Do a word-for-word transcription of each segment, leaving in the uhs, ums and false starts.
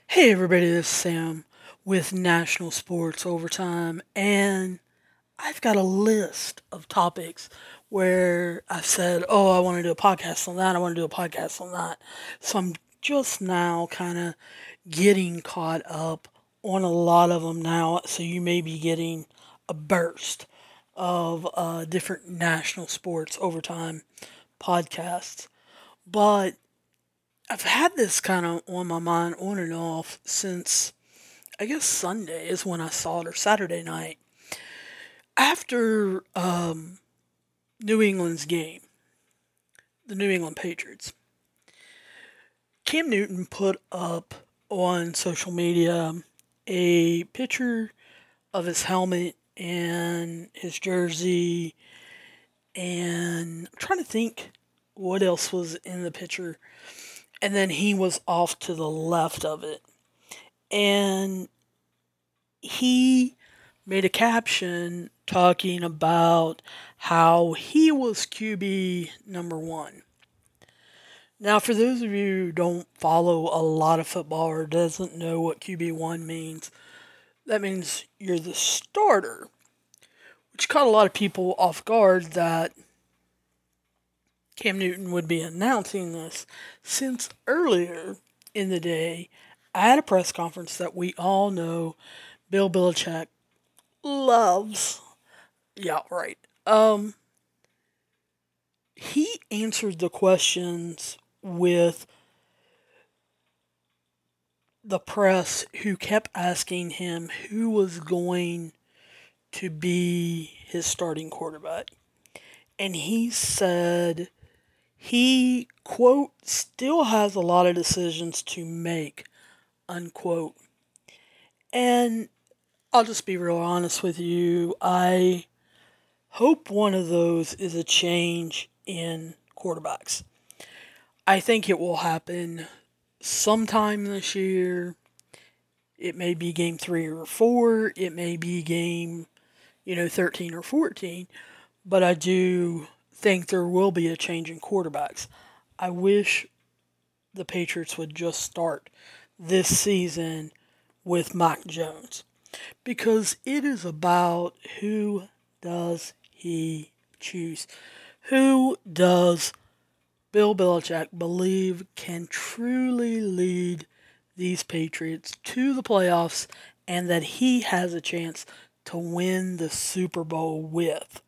Hey everybody, this is Sam with National Sports Overtime, and I've got a list of topics where I've said, oh, I want to do a podcast on that, I want to do a podcast on that. So I'm just now kind of getting caught up on a lot of them now, so you may be getting a burst of uh, different National Sports Overtime podcasts. But I've had this kind of on my mind on and off since I guess Sunday is when I saw it, or Saturday night. After um, New England's game, the New England Patriots, Cam Newton put up on social media a picture of his helmet and his jersey, and I'm trying to think what else was in the picture. And then he was off to the left of it. And he made a caption talking about how he was Q B number one. Now, for those of you who don't follow a lot of football or doesn't know what Q B one means, that means you're the starter, which caught a lot of people off guard that Cam Newton would be announcing this, since earlier in the day, at a press conference that we all know Bill Belichick loves. Yeah, right. Um, he answered the questions with the press, who kept asking him who was going to be his starting quarterback. And he said he, quote, still has a lot of decisions to make, unquote. And I'll just be real honest with you. I hope one of those is a change in quarterbacks. I think it will happen sometime this year. It may be game three or four. It may be game, you know, thirteen or fourteen. But I do think there will be a change in quarterbacks. I wish the Patriots would just start this season with Mac Jones, because it is about who does he choose. Who does Bill Belichick believe can truly lead these Patriots to the playoffs and that he has a chance to win the Super Bowl with?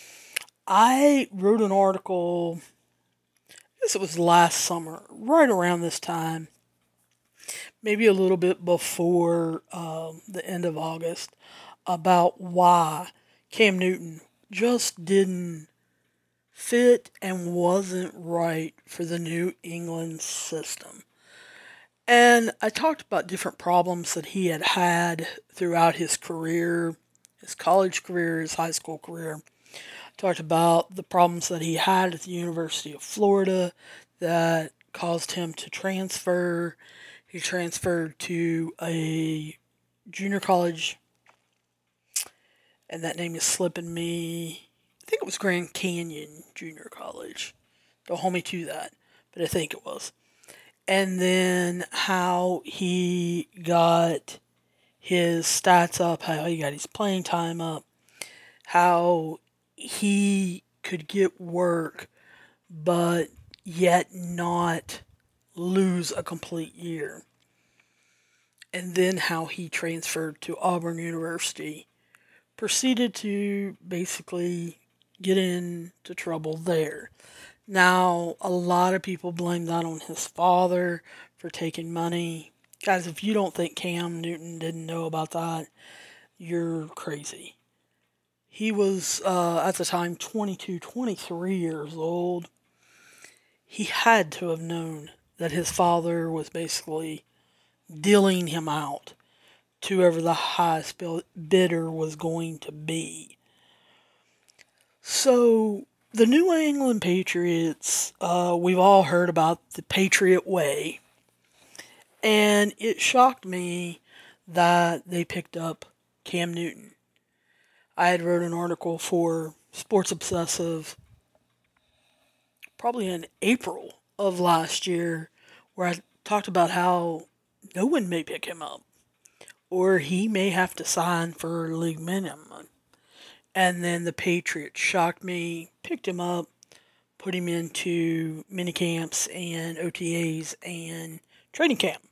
I wrote an article, I guess it was last summer, right around this time, maybe a little bit before um, the end of August, about why Cam Newton just didn't fit and wasn't right for the New England system. And I talked about different problems that he had had throughout his career, his college career, his high school career. I talked about the problems that he had at the University of Florida that caused him to transfer. He transferred to a junior college, and that name is slipping me. I think it was Grand Canyon Junior College. Don't hold me to that, but I think it was. And then how he got his stats up, how he got his playing time up, how he could get work, but yet not lose a complete year. And then how he transferred to Auburn University, proceeded to basically get into trouble there. Now, a lot of people blame that on his father for taking money. Guys, if you don't think Cam Newton didn't know about that, you're crazy. He was, uh, at the time, twenty-two, twenty-three years old. He had to have known that his father was basically dealing him out to whoever the highest bidder was going to be. So, the New England Patriots, uh, we've all heard about the Patriot Way. And it shocked me that they picked up Cam Newton. I had wrote an article for Sports Obsessive probably in April of last year where I talked about how no one may pick him up, or he may have to sign for league minimum. And then the Patriots shocked me, picked him up, put him into mini camps and O T As and training camp.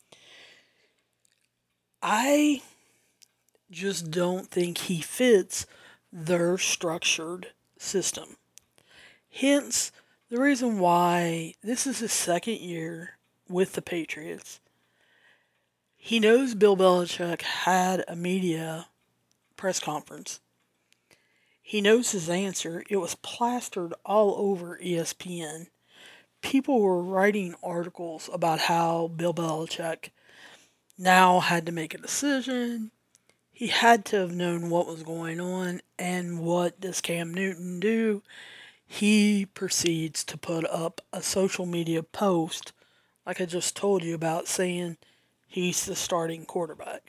I just don't think he fits their structured system. Hence, the reason why this is his second year with the Patriots. He knows Bill Belichick had a media press conference. He knows his answer. It was plastered all over E S P N. People were writing articles about how Bill Belichick now had to make a decision. He had to have known what was going on, and what does Cam Newton do? He proceeds to put up a social media post, like I just told you about, saying he's the starting quarterback.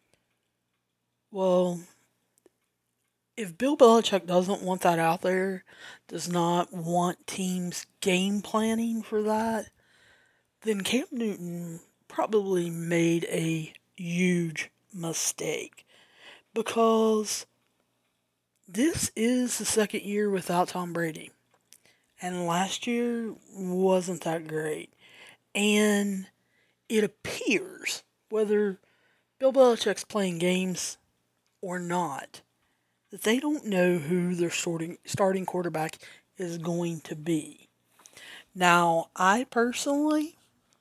Well, if Bill Belichick doesn't want that out there, does not want teams game planning for that, then Cam Newton probably made a huge mistake. Because this is the second year without Tom Brady. And last year wasn't that great. And it appears, whether Bill Belichick's playing games or not, that they don't know who their starting, starting quarterback is going to be. Now, I personally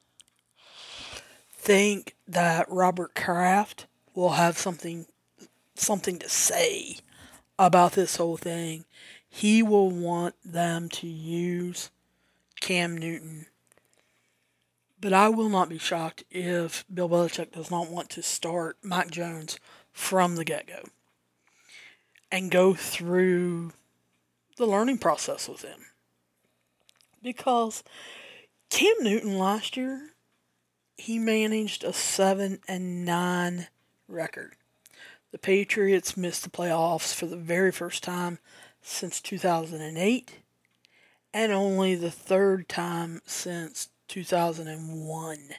think that Robert Kraft will have something something to say about this whole thing. He will want them to use Cam Newton. But I will not be shocked if Bill Belichick does not want to start Mac Jones from the get-go and go through the learning process with him. Because Cam Newton last year, he managed a seven and nine record. The Patriots missed the playoffs for the very first time since two thousand eight, and only the third time since two thousand one.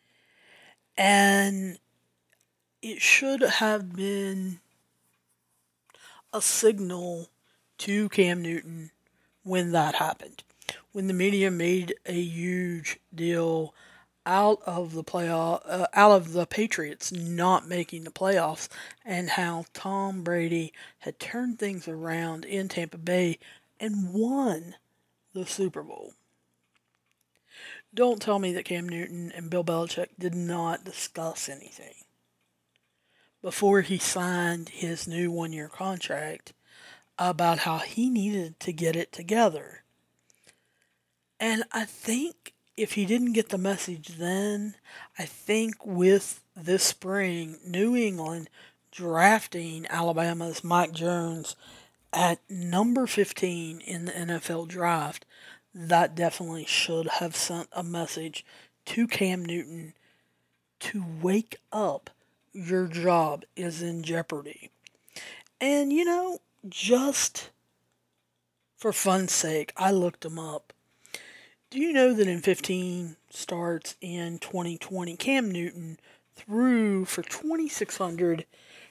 And it should have been a signal to Cam Newton when that happened. When the media made a huge deal out of the playoff, uh, out of the Patriots not making the playoffs, and how Tom Brady had turned things around in Tampa Bay and won the Super Bowl. Don't tell me that Cam Newton and Bill Belichick did not discuss anything before he signed his new one-year contract about how he needed to get it together. And I think if he didn't get the message then, I think with this spring, New England drafting Alabama's Mike Jones at number fifteen in the N F L draft, that definitely should have sent a message to Cam Newton to wake up. Your job is in jeopardy. And, you know, just for fun's sake, I looked him up. Do you know that in fifteen starts in twenty twenty, Cam Newton threw for two thousand six hundred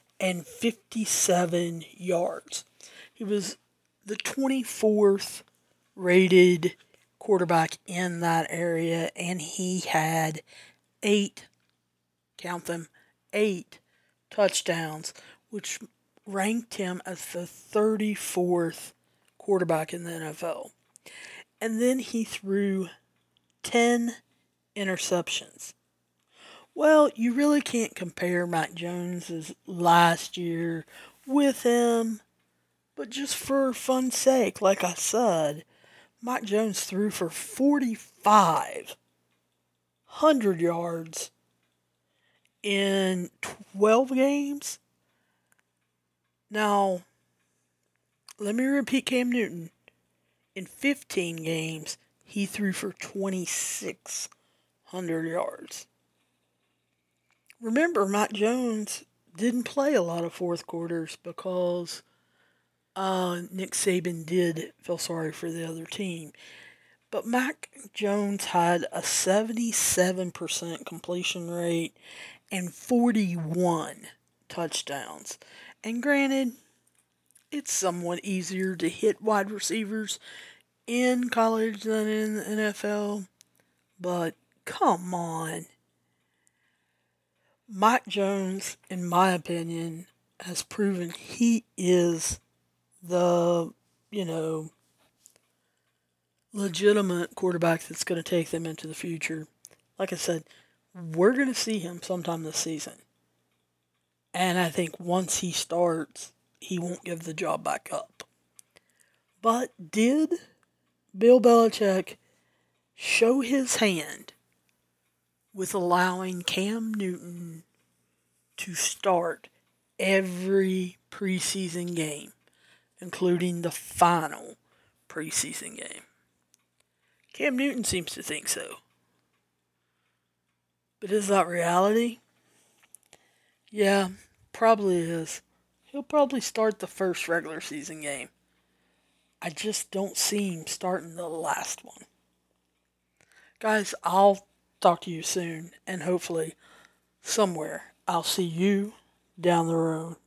fifty-seven yards? He was the twenty-fourth rated quarterback in that area, and he had eight, count them, eight touchdowns, which ranked him as the thirty-fourth quarterback in the N F L. And then he threw ten interceptions. Well, you really can't compare Mac Jones's last year with him, but just for fun's sake, like I said, Mac Jones threw for forty-five hundred yards in twelve games. Now, let me repeat Cam Newton. In fifteen games, he threw for twenty-six hundred yards. Remember, Mac Jones didn't play a lot of fourth quarters because uh, Nick Saban did feel sorry for the other team. But Mac Jones had a seventy-seven percent completion rate and forty-one touchdowns. And granted, it's somewhat easier to hit wide receivers in college than in the N F L. But come on. Mac Jones, in my opinion, has proven he is the, you know, legitimate quarterback that's going to take them into the future. Like I said, we're going to see him sometime this season. And I think once he starts, he won't give the job back up. But did Bill Belichick show his hand with allowing Cam Newton to start every preseason game, including the final preseason game? Cam Newton seems to think so. But is that reality? Yeah, probably is. He'll probably start the first regular season game. I just don't see him starting the last one. Guys, I'll talk to you soon, and hopefully, somewhere, I'll see you down the road.